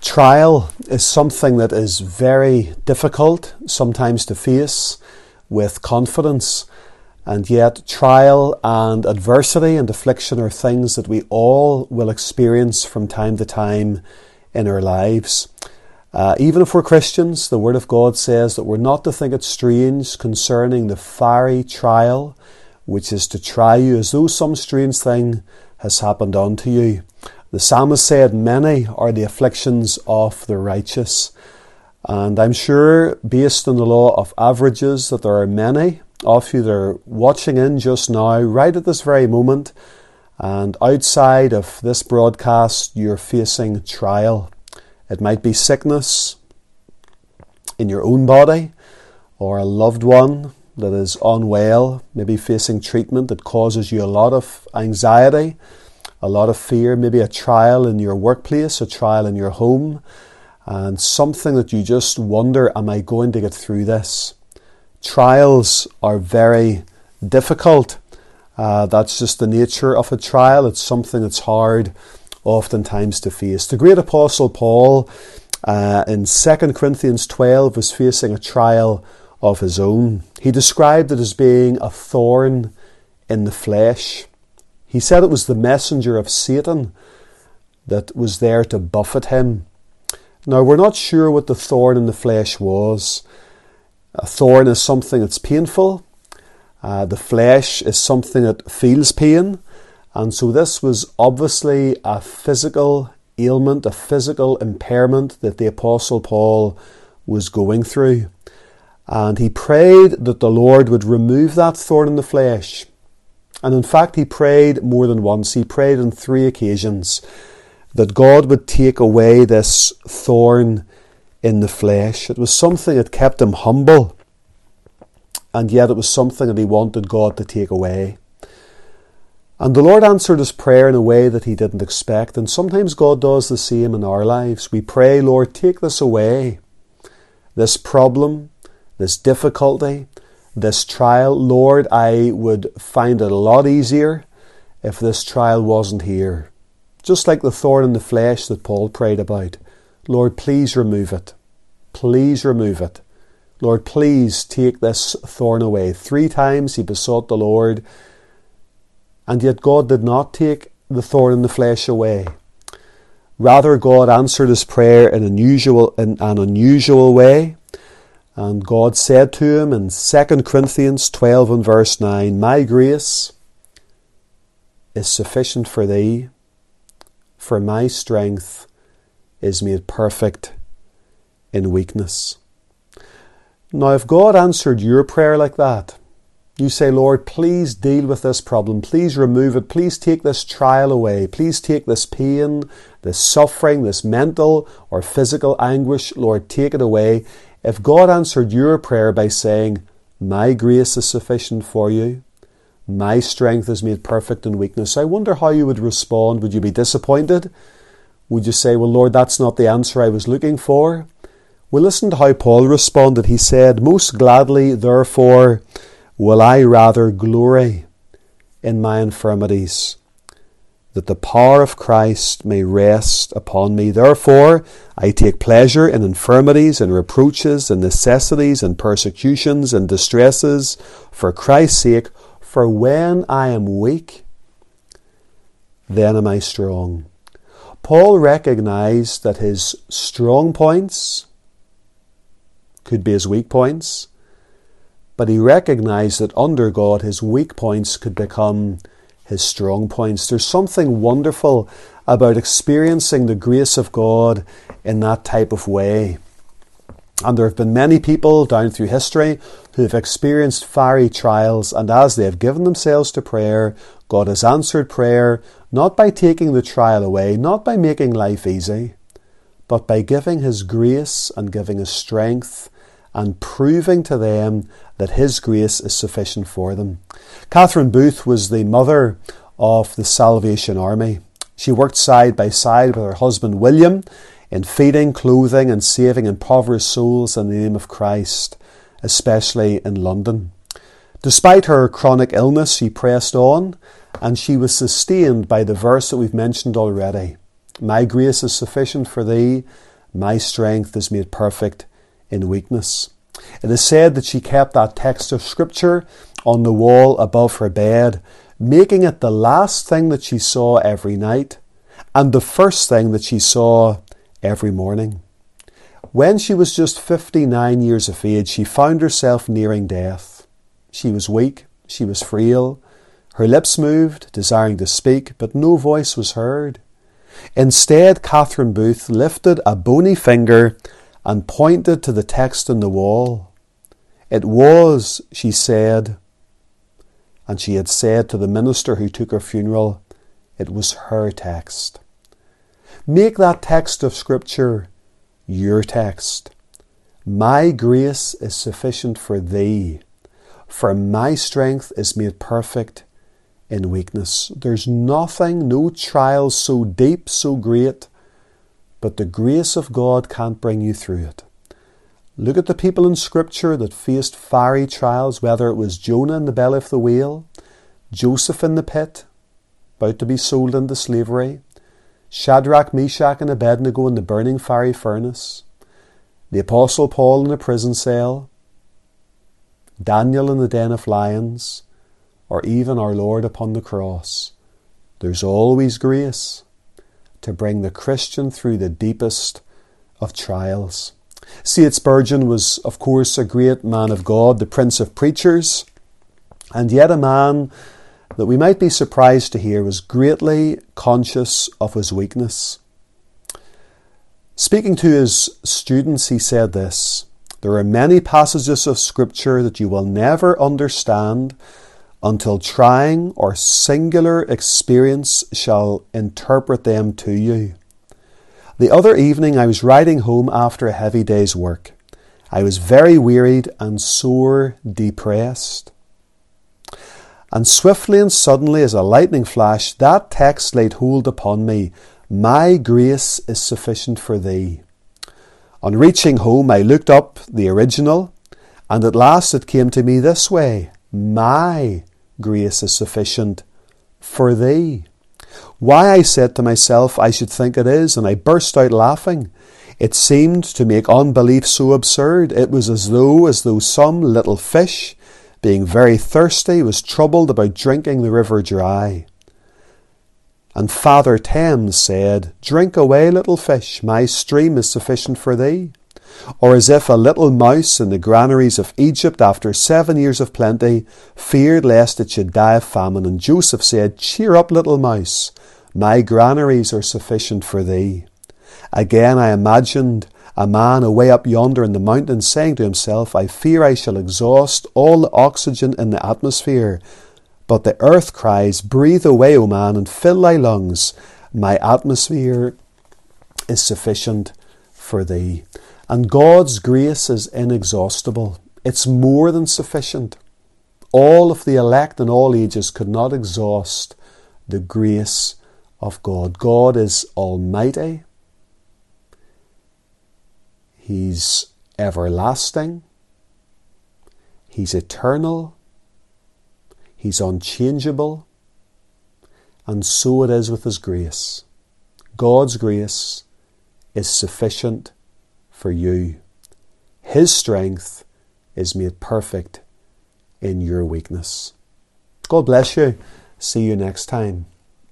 Trial is something that is very difficult sometimes to face with confidence, and yet trial and adversity and affliction are things that we all will experience from time to time in our lives. Even if we're Christians, the Word of God says that we're not to think it strange concerning the fiery trial, which is to try you as though some strange thing has happened unto you. The psalmist said, "Many are the afflictions of the righteous." And I'm sure, based on the law of averages, that there are many of you that are watching in just now, right at this very moment, and outside of this broadcast, you're facing trial. It might be sickness in your own body, or a loved one that is unwell, maybe facing treatment that causes you a lot of anxiety, a lot of fear, maybe a trial in your workplace, a trial in your home, and something that you just wonder, am I going to get through this? Trials are very difficult. That's just the nature of a trial. It's something that's hard oftentimes to face. The great Apostle Paul in 2 Corinthians 12 was facing a trial of his own. He described it as being a thorn in the flesh. He said it was the messenger of Satan that was there to buffet him. Now, we're not sure what the thorn in the flesh was. A thorn is something that's painful. The flesh is something that feels pain. And so this was obviously a physical ailment, a physical impairment that the Apostle Paul was going through. And he prayed that the Lord would remove that thorn in the flesh. And in fact, he prayed more than once. He prayed on 3 occasions that God would take away this thorn in the flesh. It was something that kept him humble, and yet it was something that he wanted God to take away. And the Lord answered his prayer in a way that he didn't expect, and sometimes God does the same in our lives. We pray, Lord, take this away, this problem, this difficulty, this trial. Lord, I would find it a lot easier if this trial wasn't here. Just like the thorn in the flesh that Paul prayed about. Lord, please remove it. Please remove it. Lord, please take this thorn away. 3 times he besought the Lord, and yet God did not take the thorn in the flesh away. Rather, God answered his prayer in an unusual way. And God said to him in 2 Corinthians 12 and verse 9, "My grace is sufficient for thee, for my strength is made perfect in weakness." Now, if God answered your prayer like that, you say, "Lord, please deal with this problem. Please remove it. Please take this trial away. Please take this pain, this suffering, this mental or physical anguish. Lord, take it away." If God answered your prayer by saying, "My grace is sufficient for you, my strength is made perfect in weakness," I wonder how you would respond. Would you be disappointed? Would you say, "Well, Lord, that's not the answer I was looking for"? Well, listen to how Paul responded. He said, "Most gladly, therefore, will I rather glory in my infirmities, that the power of Christ may rest upon me. Therefore, I take pleasure in infirmities and reproaches and necessities and persecutions and distresses for Christ's sake. For when I am weak, then am I strong." Paul recognized that his strong points could be his weak points, but he recognized that under God, his weak points could become his strong points. There's something wonderful about experiencing the grace of God in that type of way. And there have been many people down through history who have experienced fiery trials, and as they have given themselves to prayer, God has answered prayer, not by taking the trial away, not by making life easy, but by giving his grace and giving his strength and proving to them that his grace is sufficient for them. Catherine Booth was the mother of the Salvation Army. She worked side by side with her husband William in feeding, clothing and saving impoverished souls in the name of Christ, especially in London. Despite her chronic illness, she pressed on, and she was sustained by the verse that we've mentioned already. "My grace is sufficient for thee, My strength is made perfect in weakness. It is said that she kept that text of Scripture on the wall above her bed, making it the last thing that she saw every night and the first thing that she saw every morning. When she was just 59 years of age, she found herself nearing death. She was weak, she was frail, her lips moved, desiring to speak, but no voice was heard. Instead, Catherine Booth lifted a bony finger and pointed to the text on the wall. It was, she said, and she had said to the minister who took her funeral, it was her text. Make that text of Scripture your text. My grace is sufficient for thee, for my strength is made perfect in weakness. There's nothing, no trial so deep, so great, but the grace of God can't bring you through it. Look at the people in Scripture that faced fiery trials, whether it was Jonah in the belly of the whale, Joseph in the pit, about to be sold into slavery, Shadrach, Meshach and Abednego in the burning fiery furnace, the Apostle Paul in a prison cell, Daniel in the den of lions, or even our Lord upon the cross. There's always grace to bring the Christian through the deepest of trials. C.H. Spurgeon was, of course, a great man of God, the Prince of Preachers, and yet a man that we might be surprised to hear was greatly conscious of his weakness. Speaking to his students, he said this: there are many passages of Scripture that you will never understand until trying or singular experience shall interpret them to you. The other evening I was riding home after a heavy day's work. I was very wearied and sore depressed. And swiftly and suddenly as a lightning flash, that text laid hold upon me. My grace is sufficient for thee. On reaching home, I looked up the original, and at last it came to me this way: my grace is sufficient for thee. Why, I said to myself, I should think it is, and I burst out laughing. It seemed to make unbelief so absurd. It was as though some little fish, being very thirsty, was troubled about drinking the river dry. And Father Thames said, drink away, little fish, my stream is sufficient for thee. Or as if a little mouse in the granaries of Egypt, after 7 years of plenty, feared lest it should die of famine, and Joseph said, cheer up, little mouse, my granaries are sufficient for thee. Again I imagined a man away up yonder in the mountains saying to himself, I fear I shall exhaust all the oxygen in the atmosphere. But the earth cries, breathe away, O man, and fill thy lungs. My atmosphere is sufficient for thee. And God's grace is inexhaustible. It's more than sufficient. All of the elect in all ages could not exhaust the grace of God. God is almighty. He's everlasting. He's eternal. He's unchangeable. And so it is with His grace. God's grace is sufficient for you. His strength is made perfect in your weakness. God bless you. See you next time.